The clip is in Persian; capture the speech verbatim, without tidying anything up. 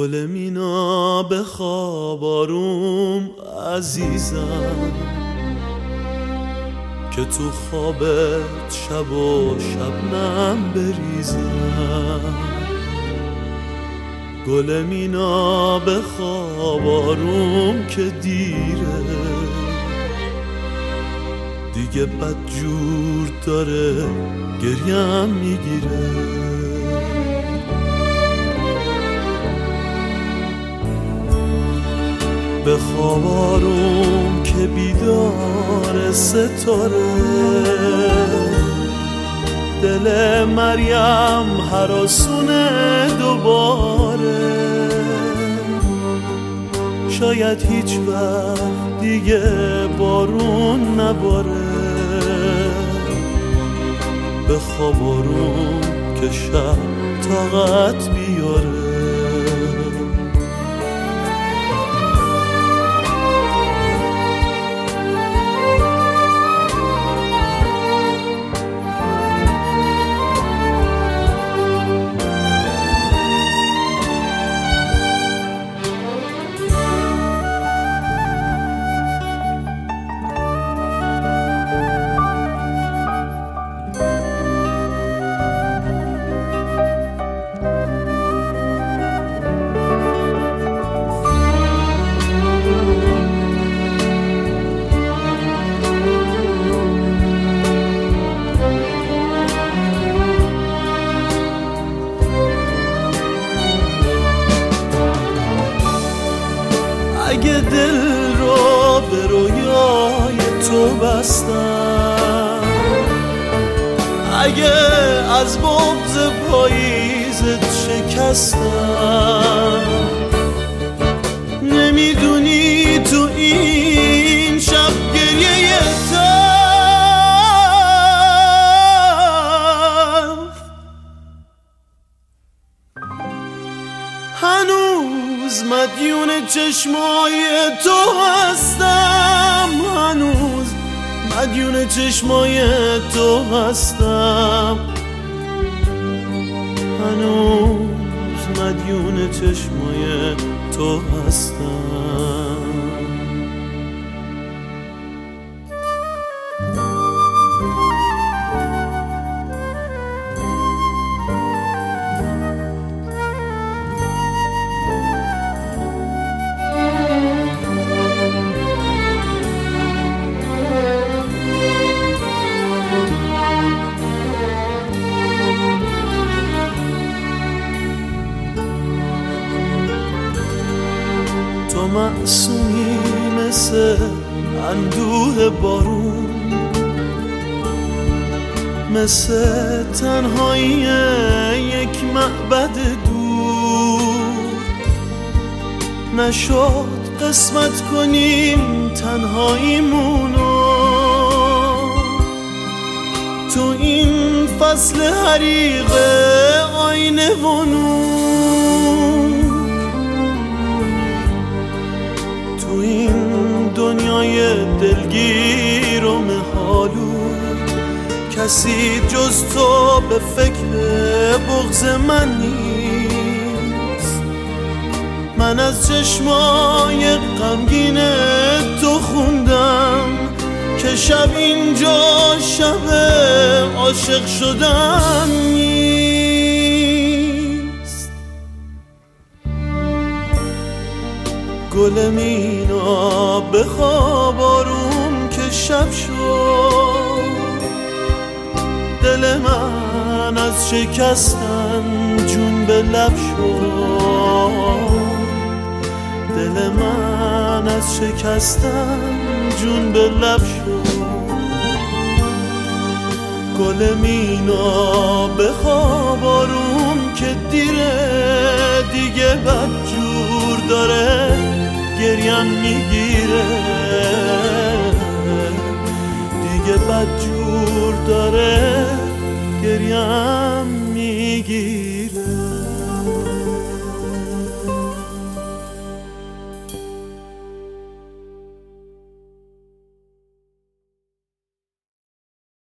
گل مینا به خواب آروم عزیزم، که تو خوابت شب و شبنم بریزم. گل مینا به خواب آروم که دیره، دیگه بدجور داره گریم میگیره. به خواب آروم که بیدار ستاره، دل مریم هراسونه دوباره. شاید هیچ وقت دیگه بارون نباره. به خواب آروم که شب طاقت بیاره. اگه دل رو به رویای تو بستم، اگه از بغض پاییزت شکستم، نمیدونی تو این شب گریه تلخ هنوز مدیون چشمای تو هستم. هنوز مدیون چشمای تو هستم. هنوز مدیون چشمای تو هستم. تو معصومی مثل اندوه بارون، مثل تنهایی یک معبد دور. نشد قسمت کنیم تنهاییمونو تو این فصل حریق آینه و نور. تو این دنیای دلگیر و مهالو کسی جز تو به فکر بغض من نیست. من از چشمای غمگین تو خوندم که شب اینجا شب عاشق شدن نیست. گل مینا به خواب آروم که شب شد، دل من از شکستن جون به لب شد. دل من از شکستن جون به لب شد. گل مینا به خواب آروم که دیره، دیگه بدجور داره گریم میگیره. دیگه بدجور داره گریم میگیره.